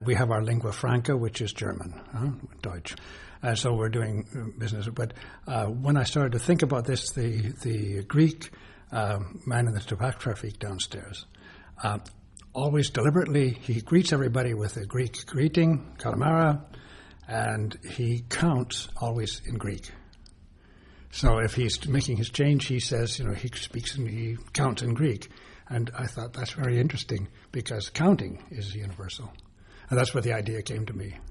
we have our lingua franca, which is German, Deutsch. So we're doing business. But when I started to think about this, the Greek man in the tobacco downstairs, always deliberately, he greets everybody with a Greek greeting, kalamara, and he counts always in Greek. So if he's making his change, he says, he counts in Greek. And I thought that's very interesting because counting is universal. And that's where the idea came to me.